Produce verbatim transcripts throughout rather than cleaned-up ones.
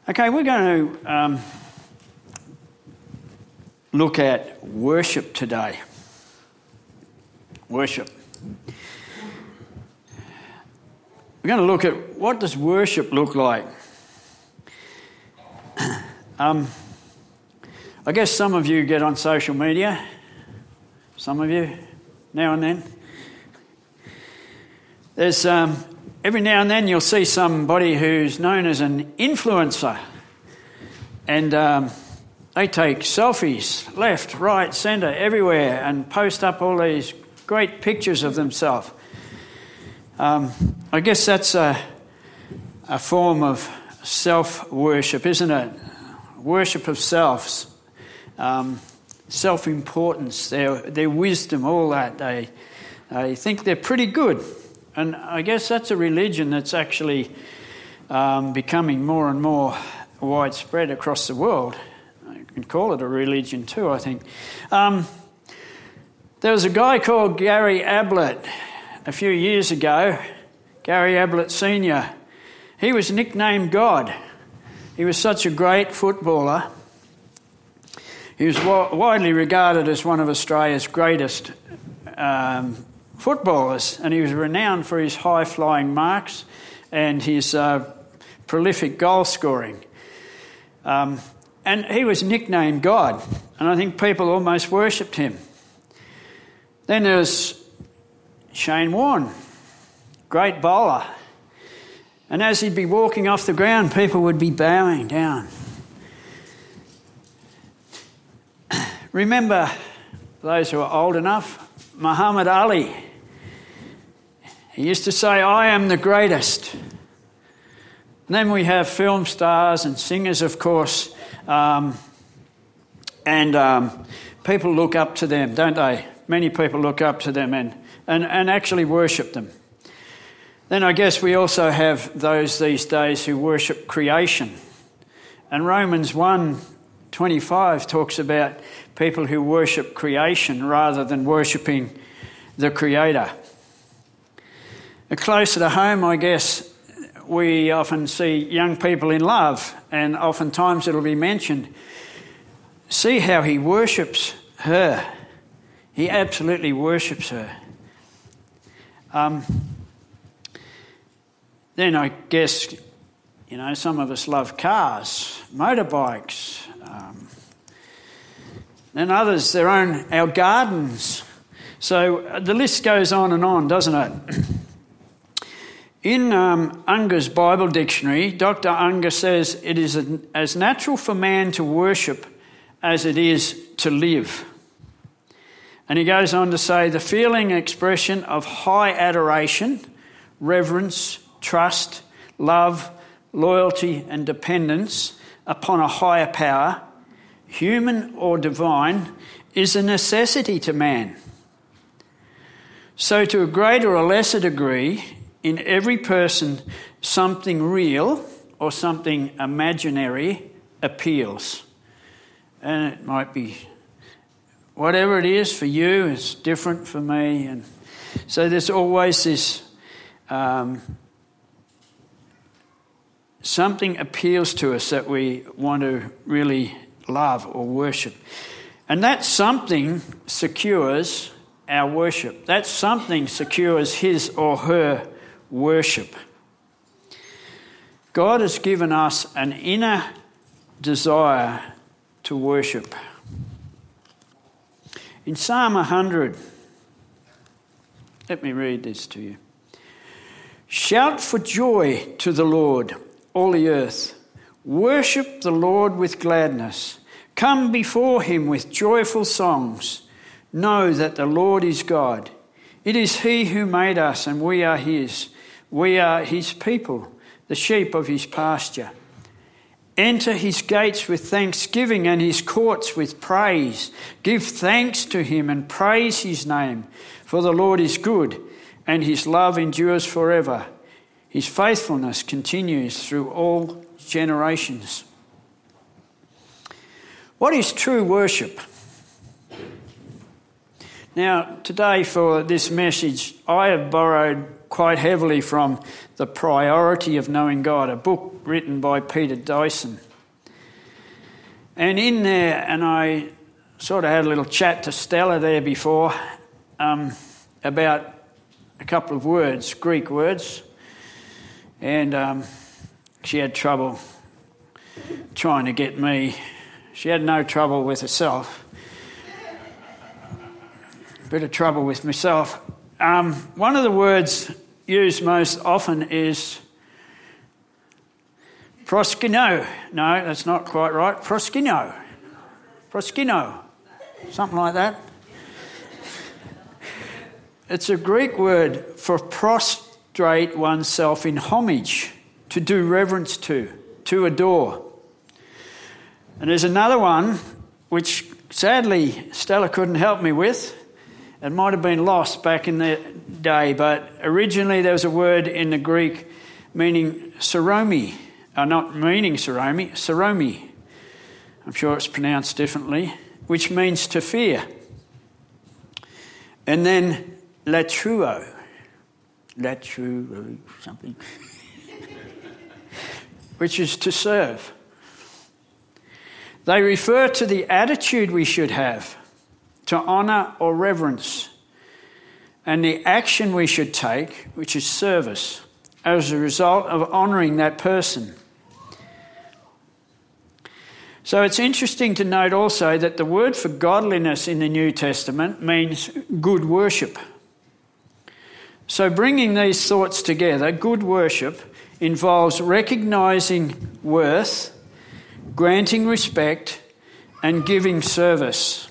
Okay, we're going to um, look at worship today. Worship. We're going to look at what does worship look like. um, I guess some of you get on social media. Some of you, now and then. There's um, every now and then you'll see somebody who's known as an influencer, and um, they take selfies left, right, centre, everywhere, and post up all these great pictures of themselves. Um, I guess that's a, a form of self-worship, isn't it? Worship of selves, um, self-importance, their their wisdom, all that. They they think they're pretty good. And I guess that's a religion that's actually um, becoming more and more widespread across the world. You can call it a religion too, I think. Um, there was a guy called Gary Ablett a few years ago, Gary Ablett Senior He was nicknamed God. He was such a great footballer. He was wa- widely regarded as one of Australia's greatest um footballers, and he was renowned for his high-flying marks and his uh, prolific goal scoring. Um, and he was nicknamed God, and I think people almost worshipped him. Then there's Shane Warne, great bowler. And as he'd be walking off the ground, people would be bowing down. Remember, those who are old enough, Muhammad Ali. He used to say, "I am the greatest." And then we have film stars and singers, of course, um, and um, people look up to them, don't they? Many people look up to them and, and, and actually worship them. Then I guess we also have those these days who worship creation. And Romans one twenty-five talks about people who worship creation rather than worshipping the Creator. Closer to home, I guess, we often see young people in love, and oftentimes it'll be mentioned, see how he worships her. He absolutely worships her. Um, then I guess, you know, some of us love cars, motorbikes, um, and others their own, our gardens. So the list goes on and on, doesn't it? In um, Unger's Bible Dictionary, Doctor Unger says it is a, as natural for man to worship as it is to live. And he goes on to say the feeling expression of high adoration, reverence, trust, love, loyalty and dependence upon a higher power, human or divine, is a necessity to man. So to a greater or lesser degree, in every person, something real or something imaginary appeals. And it might be whatever it is for you, it's different for me. And so there's always this, um, something appeals to us that we want to really love or worship. And that something secures our worship. That something secures his or her worship. God has given us an inner desire to worship. In Psalm one hundred, let me read this to you. Shout for joy to the Lord, all the earth. Worship the Lord with gladness. Come before him with joyful songs. Know that the Lord is God. It is he who made us and we are his. We are his people, the sheep of his pasture. Enter his gates with thanksgiving and his courts with praise. Give thanks to him and praise his name, for the Lord is good and his love endures forever. His faithfulness continues through all generations. What is true worship? Now, today for this message, I have borrowed quite heavily from The Priority of Knowing God, a book written by Peter Dyson. And in there, and I sort of had a little chat to Stella there before um, about a couple of words, Greek words, and um, she had trouble trying to get me. She had no trouble with herself. Bit of trouble with myself. Um, one of the words used most often is proskino. No, that's not quite right. Proskino. Proskino. Something like that. It's a Greek word for prostrate oneself in homage, to do reverence to, to adore. And there's another one which sadly Stella couldn't help me with. It might have been lost back in the day, but originally there was a word in the Greek meaning seromi, uh, not meaning seromi, seromi. I'm sure it's pronounced differently, which means to fear. And then latruo, latruo something, which is to serve. They refer to the attitude we should have to honour or reverence, and the action we should take, which is service, as a result of honouring that person. So it's interesting to note also that the word for godliness in the New Testament means good worship. So bringing these thoughts together, good worship involves recognising worth, granting respect, and giving service.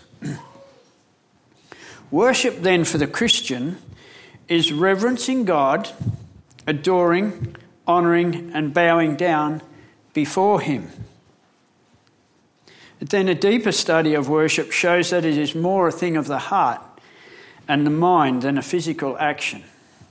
Worship then for the Christian is reverencing God, adoring, honouring and bowing down before him. But then a deeper study of worship shows that it is more a thing of the heart and the mind than a physical action.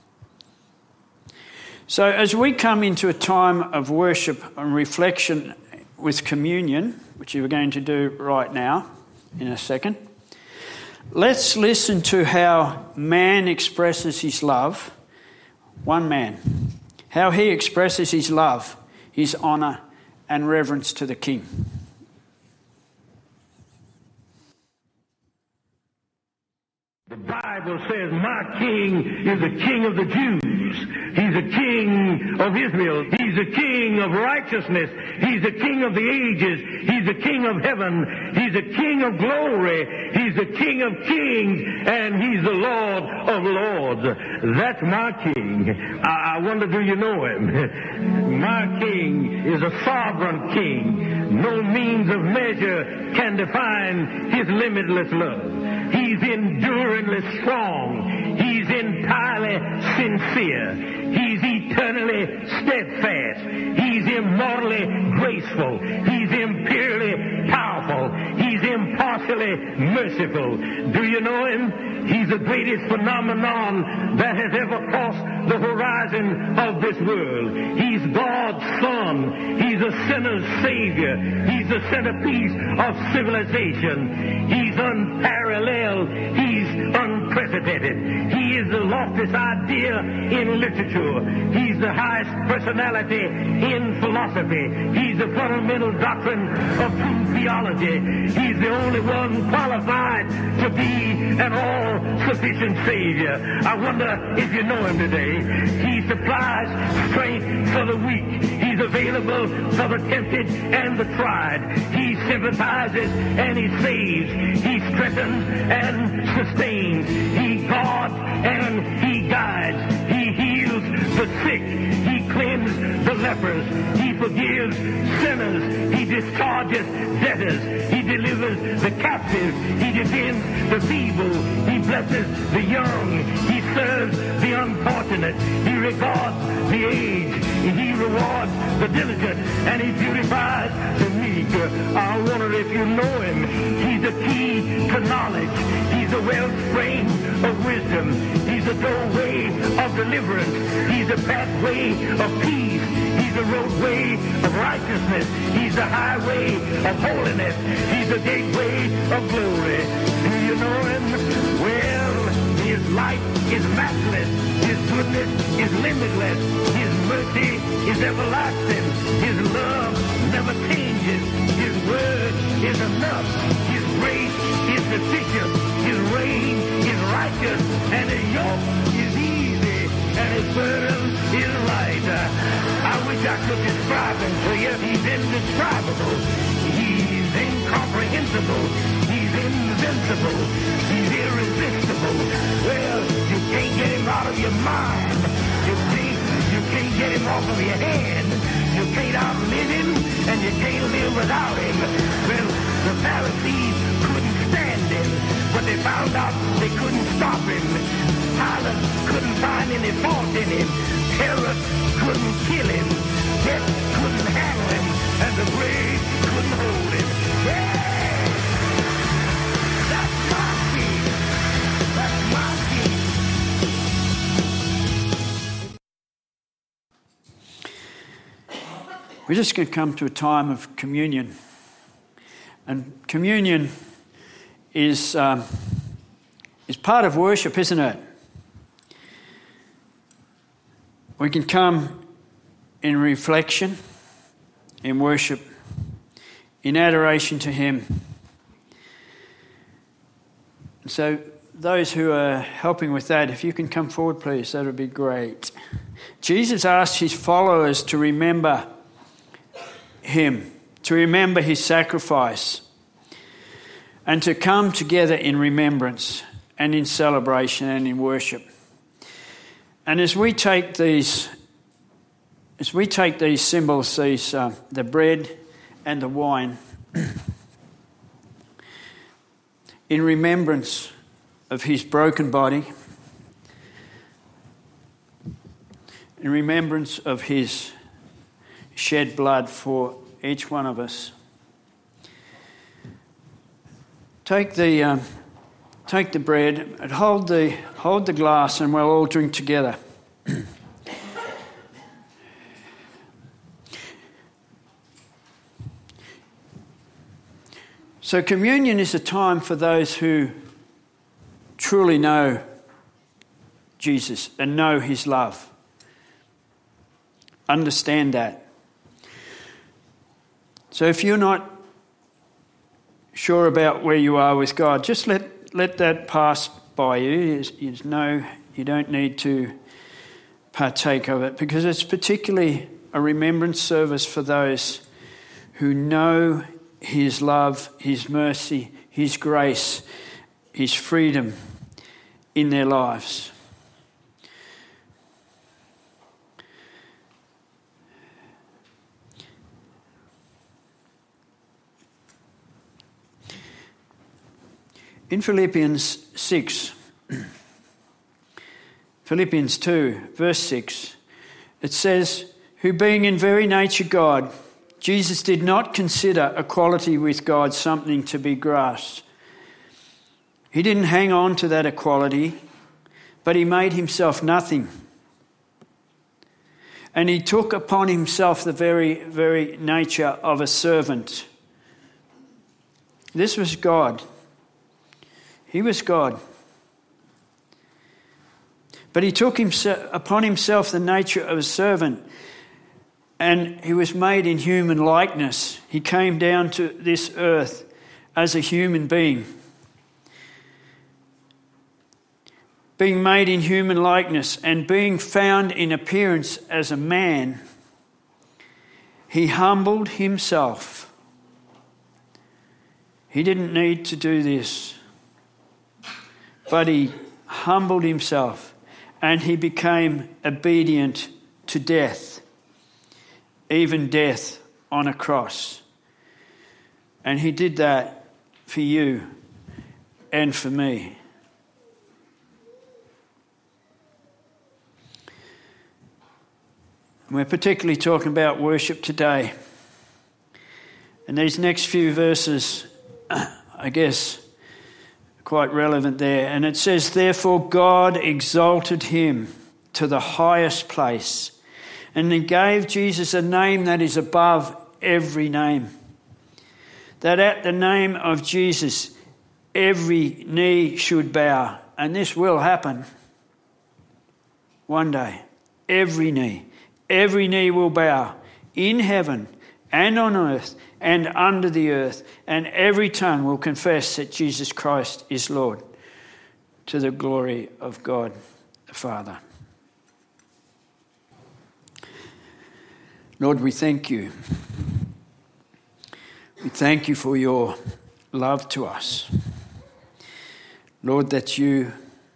So as we come into a time of worship and reflection with communion, which we're going to do right now in a second, let's listen to how man expresses his love, one man, how he expresses his love, his honour and reverence to the King. The Bible says, my king is the king of the Jews. He's the king of Israel. He's the king of righteousness. He's the king of the ages. He's the king of heaven. He's the king of glory. He's the king of kings. And he's the Lord of lords. That's my king. I, I wonder, do you know him? My king is a sovereign king. No means of measure can define his limitless love. He's enduringly strong. He's entirely sincere. He's eternally steadfast. He's immortally graceful. He's imperially powerful. He's impartially merciful. Do you know him? He's the greatest phenomenon that has ever crossed the horizon of this world. He's God's Son. He's a sinner's Savior. He's the centerpiece of civilization. He's unparalleled. He's unprecedented. He is the loftiest idea in literature. He's the highest personality in philosophy. He's the fundamental doctrine of true theology. He's the only one qualified to be an all-sufficient Savior. I wonder if you know him today. He supplies strength for the weak. He's available for the tempted and the tried. He sympathizes and he saves. He strengthens and sustains. He guards and he guides. He heals the sick. He cleanses the lepers. He forgives sinners. He discharges debtors. He delivers the captive. He defends the feeble. He blesses the young. He serves the unfortunate. He regards the aged. He rewards the diligent. And he beautifies the meek. I wonder if you know him. He's the key to knowledge. He's the wellspring of wisdom. He's the doorway of deliverance. He's the pathway of peace. He's the roadway of righteousness. He's the highway of holiness. He's the gateway of glory. Do you know him? Well, the His life is matchless. His goodness is limitless. His mercy is everlasting. His love never changes. His word is enough. His grace is sufficient. His reign is righteous. And his yoke is easy. And his burden is light. I wish I could describe him to you. He's indescribable. He's incomprehensible. He's invincible. He's irresistible. Well, you can't get him out of your mind. You can't, you can't get him off of your hand. You can't outlive him, and you can't live without him. Well, the Pharisees couldn't stand him, but they found out they couldn't stop him. Pilate couldn't find any fault in him. Herod couldn't kill him. Death couldn't handle him, and the grave couldn't hold him. Yeah! That's my king. That's my king. We're just going to come to a time of communion. And communion is, um, is part of worship, isn't it? We can come in reflection, in worship, in adoration to Him. So those who are helping with that, if you can come forward, please, that would be great. Jesus asked His followers to remember Him, to remember His sacrifice, and to come together in remembrance and in celebration and in worship. And as we take these, as we take these symbols, these uh, the bread and the wine, in remembrance of His broken body, in remembrance of His shed blood for each one of us, take the um, take the bread and hold the hold the glass, and we'll all drink together. So communion is a time for those who truly know Jesus and know His love. Understand that. So if you're not sure about where you are with God, just let, let that pass by you. There's, there's no, you don't need to partake of it, because it's particularly a remembrance service for those who know His love, His mercy, His grace, His freedom in their lives. In Philippians six, Philippians two, verse six, it says, "Who being in very nature God, Jesus did not consider equality with God something to be grasped. He didn't hang on to that equality, but He made Himself nothing. And He took upon Himself the very, very nature of a servant." This was God. He was God. But He took himself, upon Himself the nature of a servant, and He was made in human likeness. He came down to this earth as a human being. Being made in human likeness and being found in appearance as a man, He humbled Himself. He didn't need to do this, but He humbled Himself, and He became obedient to death, even death on a cross. And He did that for you and for me. And we're particularly talking about worship today. And these next few verses, I guess, quite relevant there. And it says, "Therefore God exalted Him to the highest place, and He gave Jesus a name that is above every name, that at the name of Jesus every knee should bow, and this will happen one day. Every knee, every knee will bow in heaven and on earth and under the earth, and every tongue will confess that Jesus Christ is Lord, to the glory of God the Father. Lord, we thank you. We thank you for your love to us. Lord, that you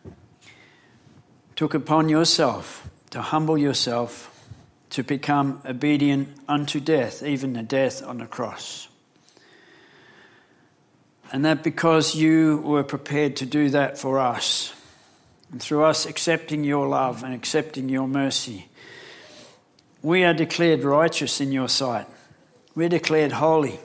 took upon yourself to humble yourself, to become obedient unto death, even the death on the cross. And that because you were prepared to do that for us, and through us accepting your love and accepting your mercy, we are declared righteous in your sight. We're declared holy.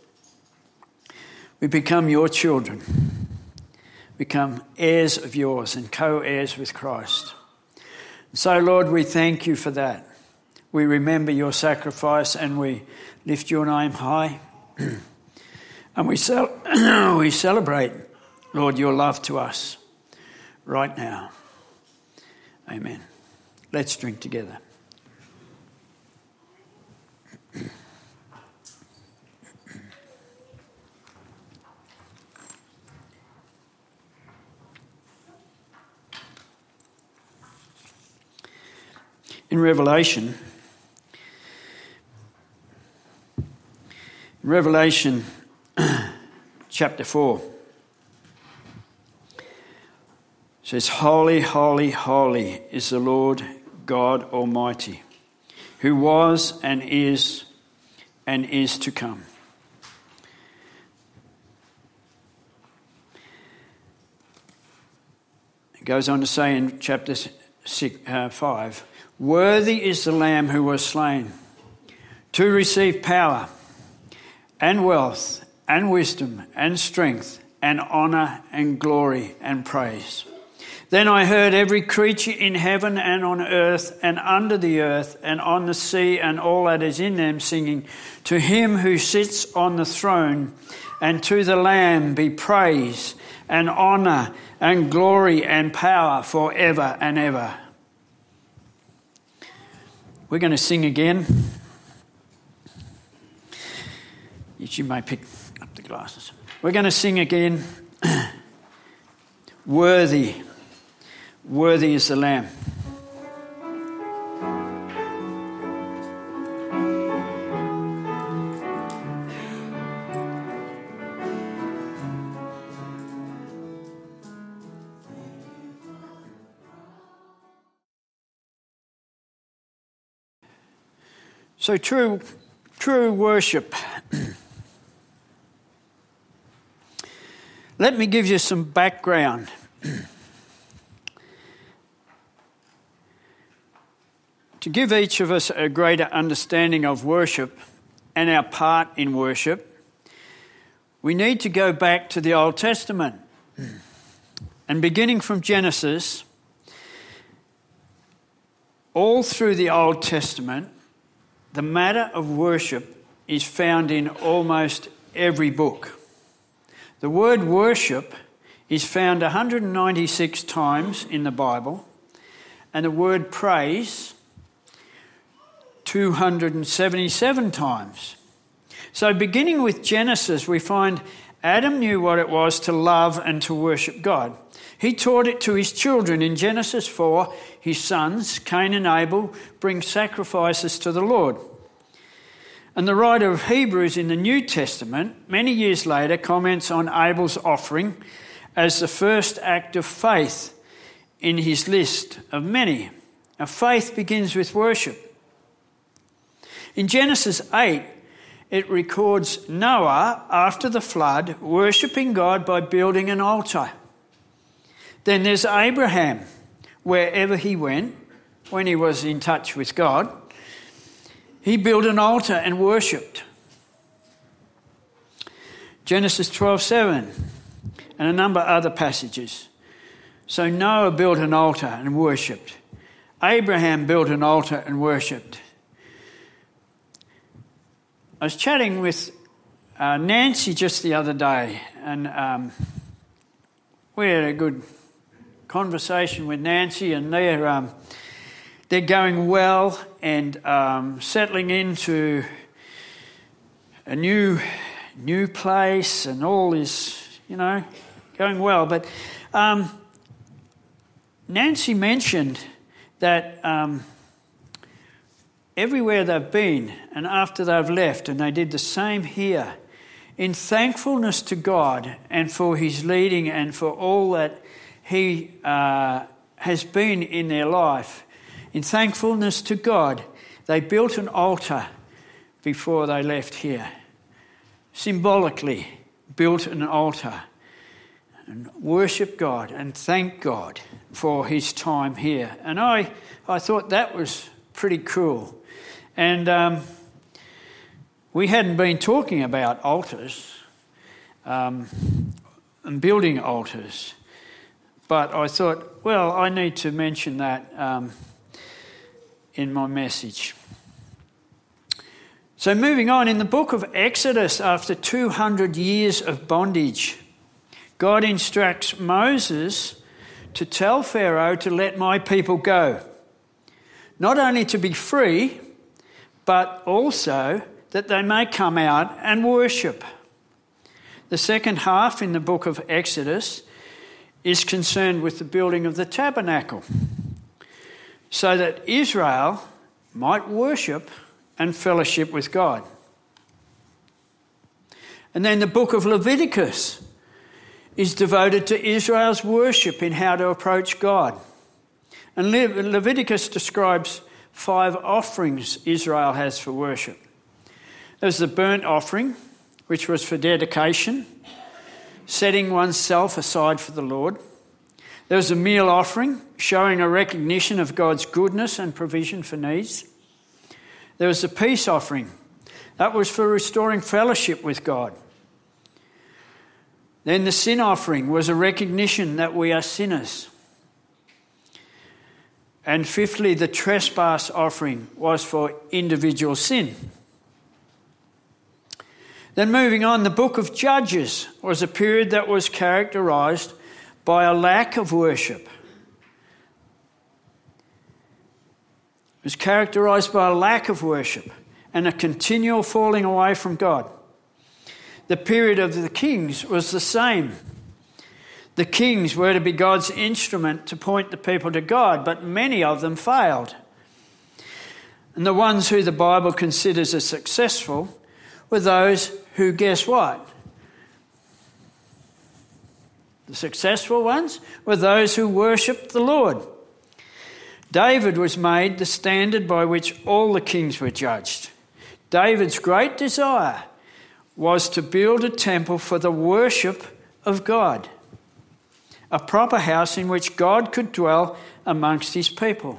We become your children, become heirs of yours and co-heirs with Christ. So, Lord, we thank you for that. We remember your sacrifice and we lift your name high. And we, cel- we celebrate, Lord, your love to us right now. Amen. Let's drink together. In Revelation, Revelation chapter four says, Holy, holy, holy is the Lord God Almighty, who was and is and is to come. It goes on to say in chapter six, uh, five, Worthy is the Lamb who was slain to receive power and wealth and wisdom and strength and honour and glory and praise. Then I heard every creature in heaven and on earth and under the earth and on the sea and all that is in them singing, To him who sits on the throne and to the Lamb be praise and honour and glory and power forever and ever. We're going to sing again. You may pick up the glasses. We're going to sing again. Worthy, worthy is the Lamb. So true, true worship. Let me give you some background. To give each of us a greater understanding of worship and our part in worship, we need to go back to the Old Testament. And beginning from Genesis, all through the Old Testament, the matter of worship is found in almost every book. The word worship is found one hundred ninety-six times in the Bible, and the word praise two hundred seventy-seven times. So beginning with Genesis, we find Adam knew what it was to love and to worship God. He taught it to his children. In Genesis four, his sons, Cain and Abel, bring sacrifices to the Lord. And the writer of Hebrews in the New Testament, many years later, comments on Abel's offering as the first act of faith in his list of many. Now, faith begins with worship. In Genesis eight, it records Noah, after the flood, worshipping God by building an altar. Then there's Abraham, wherever he went, when he was in touch with God, he built an altar and worshipped. Genesis twelve seven and a number of other passages. So Noah built an altar and worshipped. Abraham built an altar and worshipped. I was chatting with uh, Nancy just the other day, and um, we had a good conversation with Nancy, and they're um, they're going well and um, settling into a new new place, and all is, you know, going well. But um, Nancy mentioned that um, everywhere they've been, and after they've left, and they did the same here, in thankfulness to God and for his leading and for all that he uh, has been in their life, in thankfulness to God, they built an altar before they left here. Symbolically built an altar and worship God and thank God for his time here. And I, I thought that was pretty cool. And um, we hadn't been talking about altars um, and building altars, but I thought, well, I need to mention that um, in my message. So moving on, in the book of Exodus, after two hundred years of bondage, God instructs Moses to tell Pharaoh to let my people go, not only to be free, but also that they may come out and worship. The second half in the book of Exodus is concerned with the building of the tabernacle, so that Israel might worship and fellowship with God. And then the book of Leviticus is devoted to Israel's worship in how to approach God. And Le- Leviticus describes five offerings Israel has for worship. There's the burnt offering, which was for dedication, setting oneself aside for the Lord. There was a meal offering, showing a recognition of God's goodness and provision for needs. There was a peace offering. That was for restoring fellowship with God. Then the sin offering was a recognition that we are sinners. And fifthly, the trespass offering was for individual sin. Then moving on, the book of Judges was a period that was characterised by a lack of worship. It was characterised by a lack of worship and a continual falling away from God. The period of the kings was the same. The kings were to be God's instrument to point the people to God, but many of them failed. And the ones who the Bible considers as successful were those who, guess what? The successful ones were those who worshipped the Lord. David was made the standard by which all the kings were judged. David's great desire was to build a temple for the worship of God, a proper house in which God could dwell amongst his people.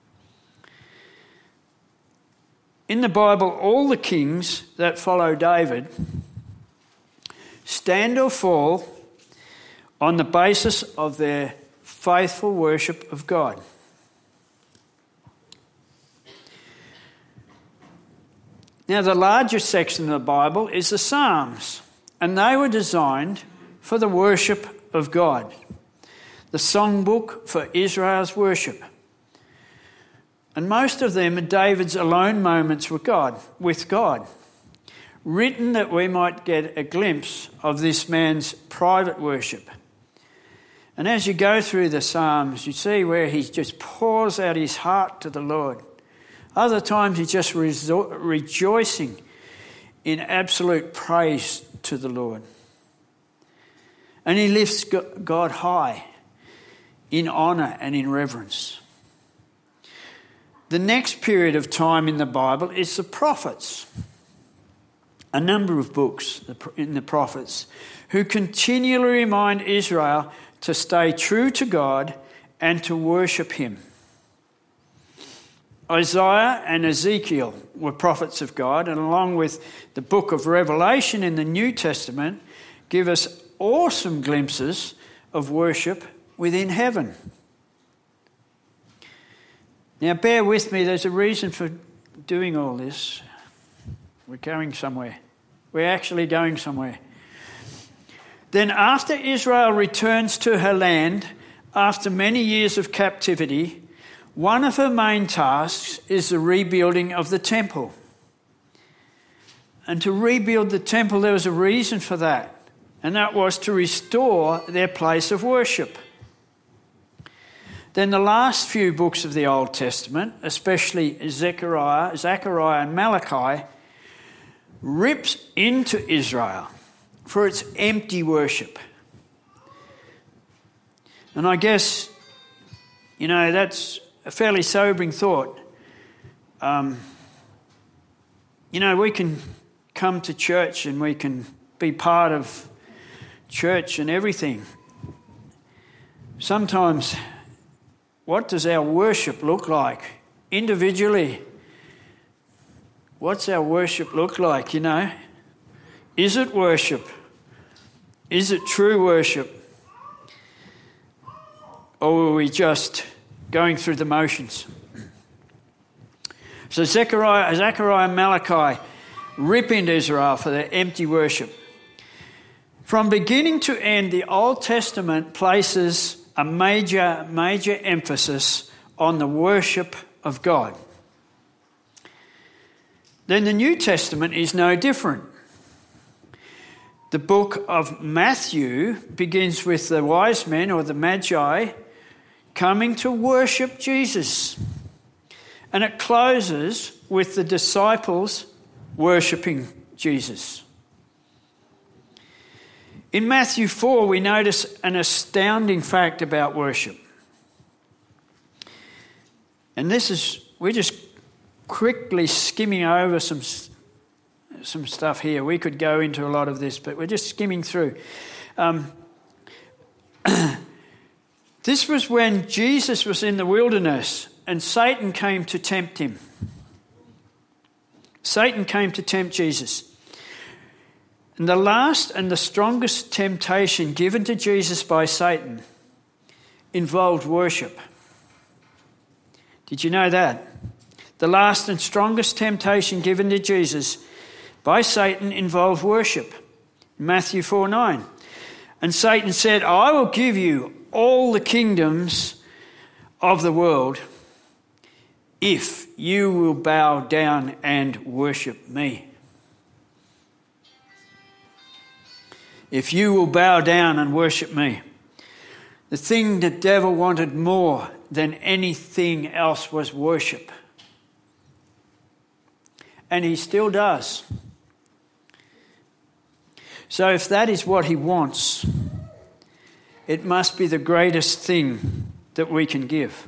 In the Bible, all the kings that follow David stand or fall on the basis of their faithful worship of God. Now, the largest section of the Bible is the Psalms, and they were designed for the worship of God, the songbook for Israel's worship. And most of them are David's alone moments with God, with God, written that we might get a glimpse of this man's private worship. And as you go through the Psalms, you see where he just pours out his heart to the Lord. Other times he's just rejo- rejoicing in absolute praise to the Lord. And he lifts God high in honour and in reverence. The next period of time in the Bible is the prophets. A number of books in the prophets who continually remind Israel to stay true to God and to worship him. Isaiah and Ezekiel were prophets of God, and along with the book of Revelation in the New Testament, give us awesome glimpses of worship within heaven. Now, bear with me, there's a reason for doing all this. We're going somewhere. We're actually going somewhere. Then after Israel returns to her land after many years of captivity, one of her main tasks is the rebuilding of the temple. And to rebuild the temple, there was a reason for that, and that was to restore their place of worship. Then the last few books of the Old Testament, especially Zechariah, Zechariah and Malachi, rips into Israel for its empty worship. And I guess, you know, that's a fairly sobering thought. Um, you know, we can come to church and we can be part of church and everything. Sometimes, what does our worship look like individually? What's our worship look like, you know? Is it worship? Is it true worship? Or are we just going through the motions? So Zechariah, Zechariah and Malachi rip into Israel for their empty worship. From beginning to end, the Old Testament places a major, major emphasis on the worship of God. Then the New Testament is no different. The book of Matthew begins with the wise men or the Magi coming to worship Jesus. And it closes with the disciples worshipping Jesus. In Matthew four, we notice an astounding fact about worship. And this is, we're just quickly skimming over some, some stuff here. We could go into a lot of this, but we're just skimming through. Um, this was when Jesus was in the wilderness and Satan came to tempt him. Satan came to tempt Jesus. And the last and the strongest temptation given to Jesus by Satan involved worship. Did you know that? The last and strongest temptation given to Jesus by Satan involved worship. Matthew four nine. And Satan said, I will give you all the kingdoms of the world if you will bow down and worship me. If you will bow down and worship me. The thing the devil wanted more than anything else was worship. And he still does. So if that is what he wants, it must be the greatest thing that we can give.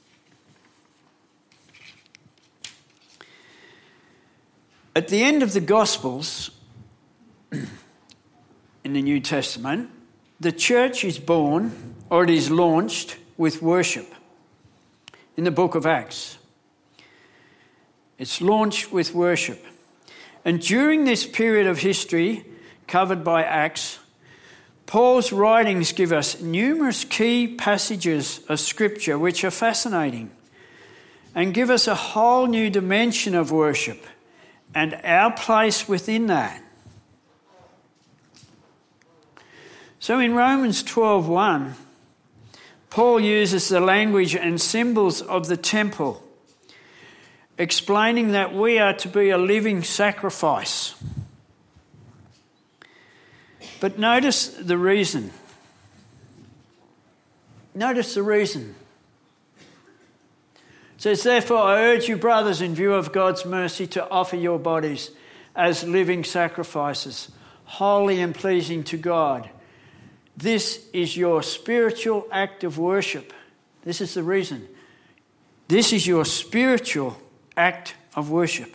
At the end of the Gospels, in the New Testament, the church is born, or it is launched, with worship. In the book of Acts. It's launched with worship. And during this period of history covered by Acts, Paul's writings give us numerous key passages of Scripture which are fascinating and give us a whole new dimension of worship and our place within that. So in Romans twelve one, Paul uses the language and symbols of the temple, explaining that we are to be a living sacrifice. But notice the reason. Notice the reason. It says, therefore I urge you, brothers, in view of God's mercy, to offer your bodies as living sacrifices, holy and pleasing to God. This is your spiritual act of worship. This is the reason. This is your spiritual act of worship.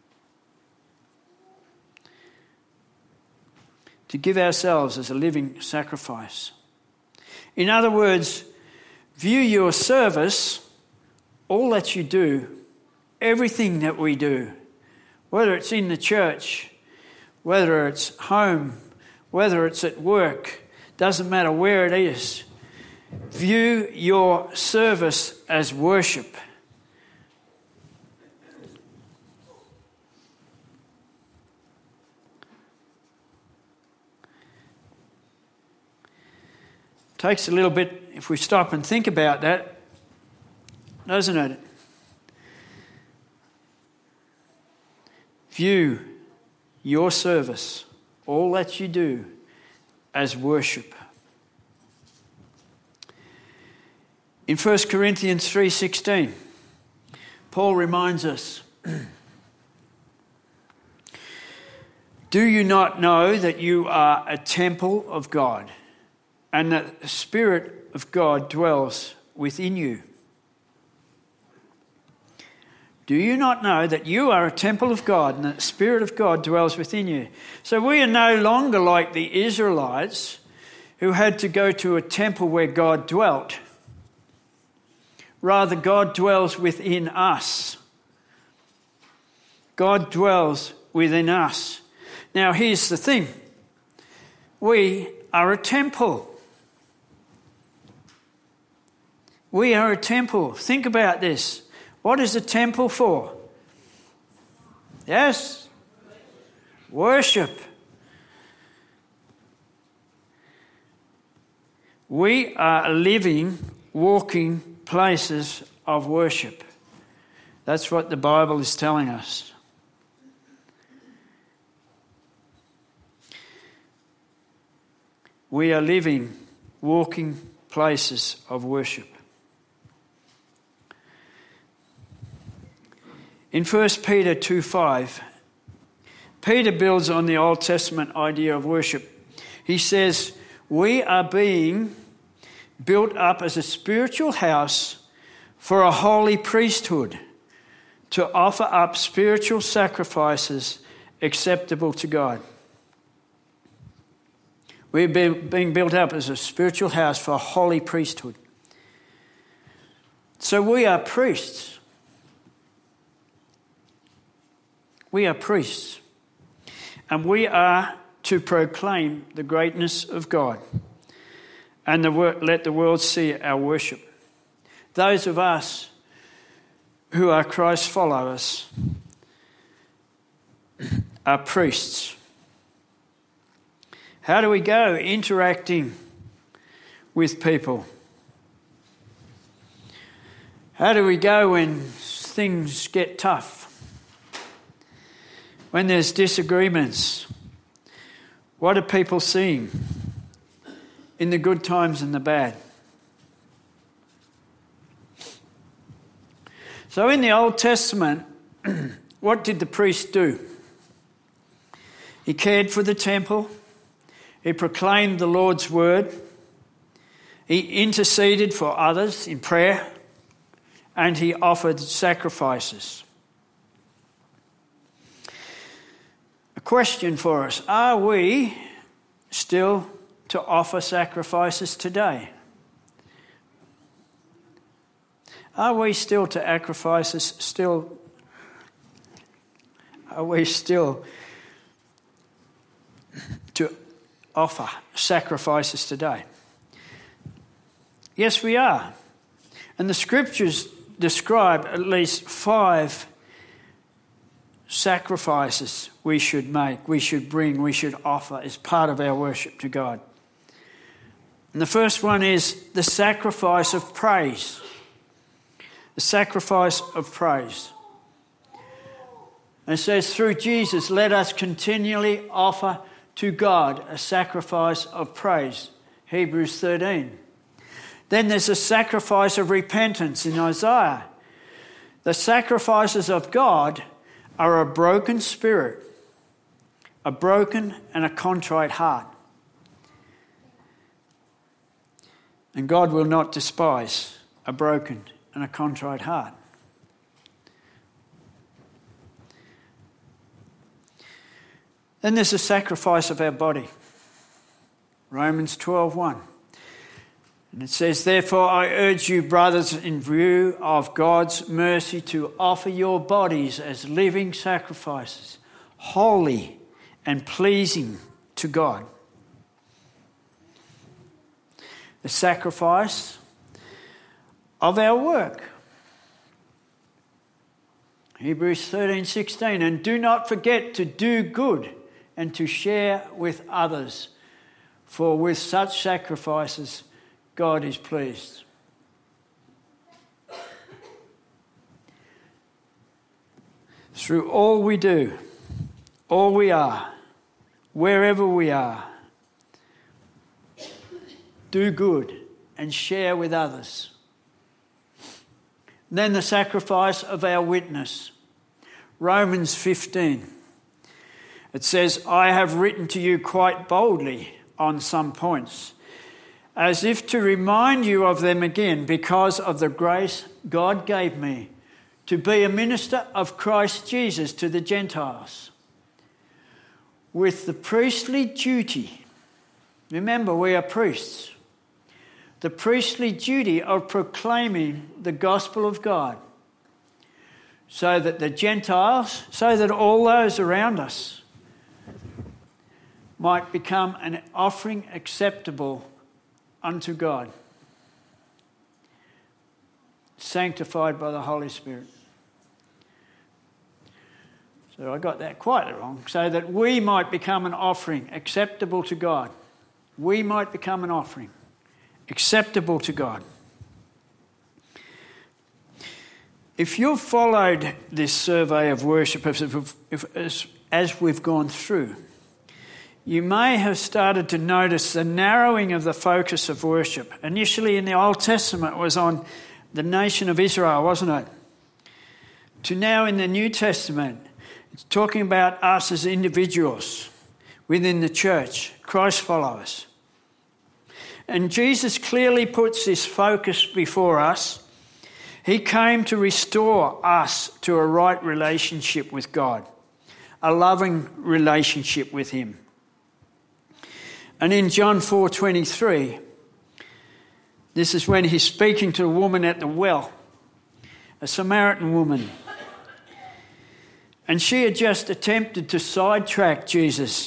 To give ourselves as a living sacrifice. In other words, view your service, all that you do, everything that we do, whether it's in the church, whether it's home, whether it's at work, doesn't matter where it is. View your service as worship. Takes a little bit if we stop and think about that, doesn't it? View your service, all that you do, as worship. In First Corinthians three sixteen, Paul reminds us, do you not know that you are a temple of God and that the Spirit of God dwells within you? Do you not know that you are a temple of God and that the Spirit of God dwells within you? So we are no longer like the Israelites who had to go to a temple where God dwelt. Rather, God dwells within us. God dwells within us. Now, here's the thing. We are a temple. We are a temple. Think about this. What is a temple for? Yes? Worship. We are living, walking places of worship. That's what the Bible is telling us. We are living, walking places of worship. In First Peter two five, Peter builds on the Old Testament idea of worship. He says, we are being built up as a spiritual house for a holy priesthood to offer up spiritual sacrifices acceptable to God. We're being built up as a spiritual house for a holy priesthood. So we are priests. We are priests. And we are to proclaim the greatness of God and the wor- let the world see our worship. Those of us who are Christ followers are priests. How do we go interacting with people? How do we go when things get tough? When there's disagreements? What are people seeing in the good times and the bad? So in the Old Testament, what did the priest do? He cared for the temple. He proclaimed the Lord's word. He interceded for others in prayer. And he offered sacrifices. A question for us. Are we still to offer sacrifices today? Are we still to sacrifices still? Are we still to offer sacrifices today? Yes, we are. And the scriptures describe at least five sacrifices we should make, we should bring, we should offer as part of our worship to God. And the first one is the sacrifice of praise. The sacrifice of praise. And it says, through Jesus, let us continually offer to God a sacrifice of praise. Hebrews thirteen. Then there's a sacrifice of repentance in Isaiah. The sacrifices of God are a broken spirit, a broken and a contrite heart. And God will not despise a broken and a contrite heart. Then there's a sacrifice of our body. Romans twelve one. And it says, therefore I urge you, brothers, in view of God's mercy, to offer your bodies as living sacrifices, holy and pleasing to God. The sacrifice of our work. Hebrews thirteen sixteen. And do not forget to do good and to share with others, for with such sacrifices God is pleased. Through all we do, all we are, wherever we are, do good and share with others. Then the sacrifice of our witness. Romans fifteen. It says, I have written to you quite boldly on some points, as if to remind you of them again, because of the grace God gave me to be a minister of Christ Jesus to the Gentiles, with the priestly duty. Remember, we are priests. The priestly duty of proclaiming the gospel of God, so that the Gentiles, so that all those around us might become an offering acceptable unto God, sanctified by the Holy Spirit. So I got that quite wrong. So that we might become an offering acceptable to God. We might become an offering acceptable to God. If you've followed this survey of worship if, if, if, as, as we've gone through, you may have started to notice the narrowing of the focus of worship. Initially in the Old Testament it was on the nation of Israel, wasn't it? To now in the New Testament, it's talking about us as individuals within the church, Christ followers. And Jesus clearly puts this focus before us. He came to restore us to a right relationship with God, a loving relationship with him. And in John four twenty-three, this is when he's speaking to a woman at the well, a Samaritan woman. And she had just attempted to sidetrack Jesus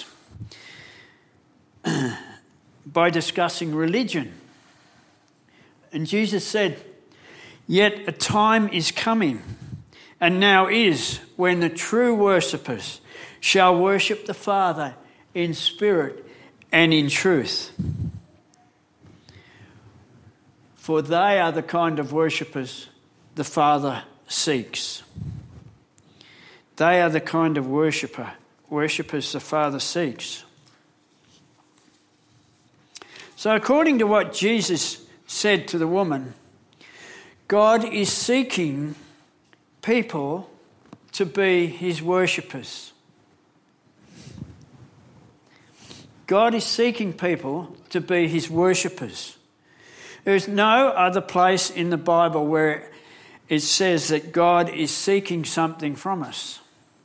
by discussing religion. And Jesus said, yet a time is coming, and now is, when the true worshippers shall worship the Father in spirit and in truth. For they are the kind of worshippers the Father seeks. They are the kind of worshipper, worshippers the Father seeks. So according to what Jesus said to the woman, God is seeking people to be his worshippers. God is seeking people to be his worshippers. There is no other place in the Bible where it says that God is seeking something from us.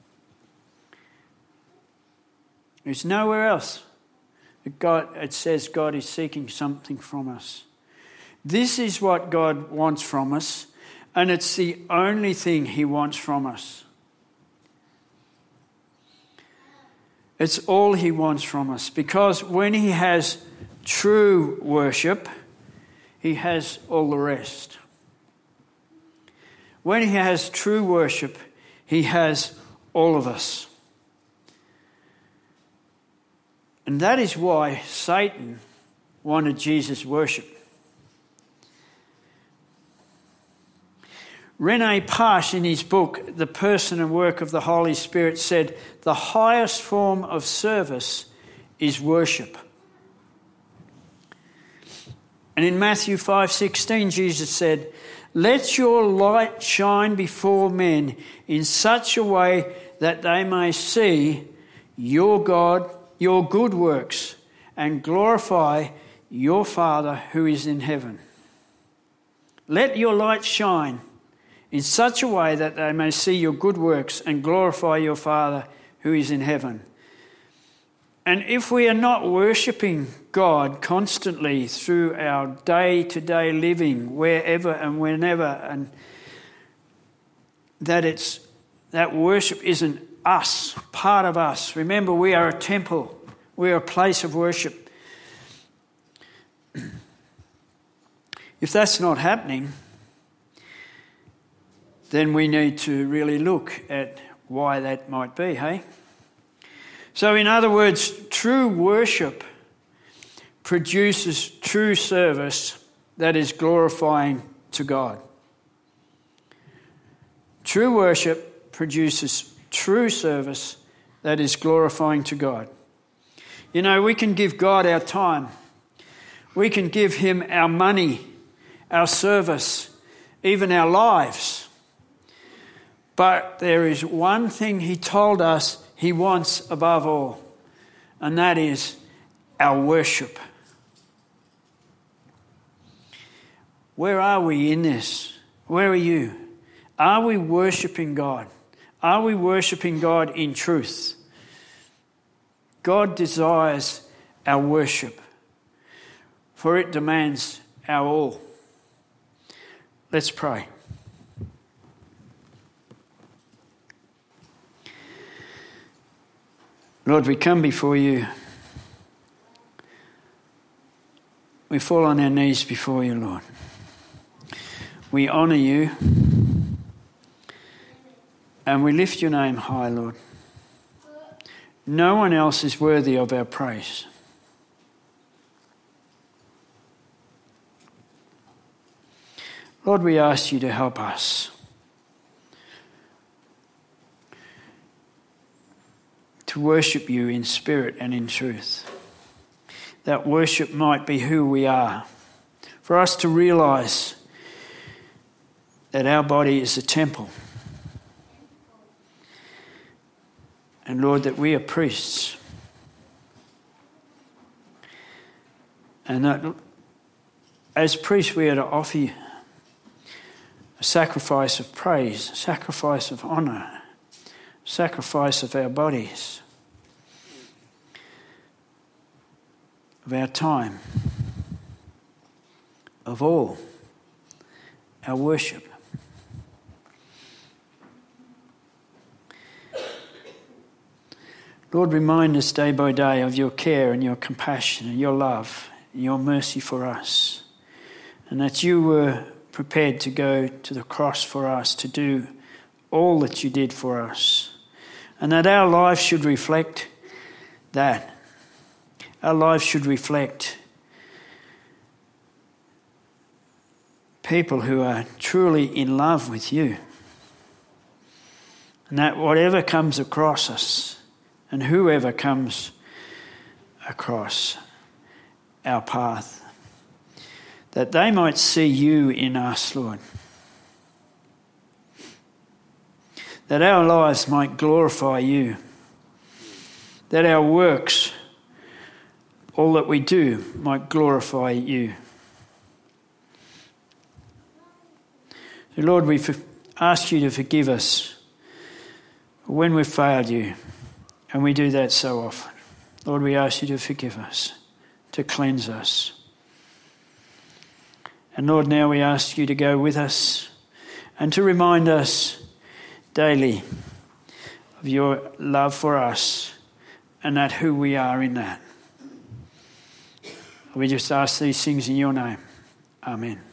There's nowhere else that God, it says God is seeking something from us. This is what God wants from us, and it's the only thing he wants from us. It's all he wants from us, because when he has true worship, he has all the rest. When he has true worship, he has all of us. And that is why Satan wanted Jesus' worship. Rene Pash, in his book, The Person and Work of the Holy Spirit, said, the highest form of service is worship. And in Matthew five sixteen, Jesus said, let your light shine before men in such a way that they may see your God, your good works, and glorify your Father who is in heaven. Let your light shine in such a way that they may see your good works and glorify your Father who is in heaven. And if we are not worshipping God constantly through our day-to-day living, wherever and whenever, and that it's that worship isn't us, part of us. Remember, we are a temple. We are a place of worship. If that's not happening, then we need to really look at why that might be, hey? So in other words, true worship produces true service that is glorifying to God. True worship produces true service that is glorifying to God. You know, we can give God our time. We can give him our money, our service, even our lives. But there is one thing he told us he wants above all, and that is our worship. Where are we in this? Where are you? Are we worshipping God? Are we worshipping God in truth? God desires our worship, for it demands our all. Let's pray. Lord, we come before you. We fall on our knees before you, Lord. We honour you and we lift your name high, Lord. No one else is worthy of our praise. Lord, we ask you to help us to worship you in spirit and in truth. That worship might be who we are. For us to realise that our body is a temple. And Lord, that we are priests. And that as priests we are to offer you a sacrifice of praise, a sacrifice of honour, sacrifice of our bodies, of our time, of all our worship. Lord, remind us day by day of your care and your compassion and your love and your mercy for us, and that you were prepared to go to the cross for us, to do all that you did for us, and that our lives should reflect that. Our lives should reflect people who are truly in love with you, and that whatever comes across us and whoever comes across our path, that they might see you in us, Lord. That our lives might glorify you. That our works, all that we do, might glorify you. So Lord, we ask you to forgive us when we've failed you, and we do that so often. Lord, we ask you to forgive us, to cleanse us. And Lord, now we ask you to go with us and to remind us daily of your love for us and that who we are in that. We just ask these things in your name. Amen.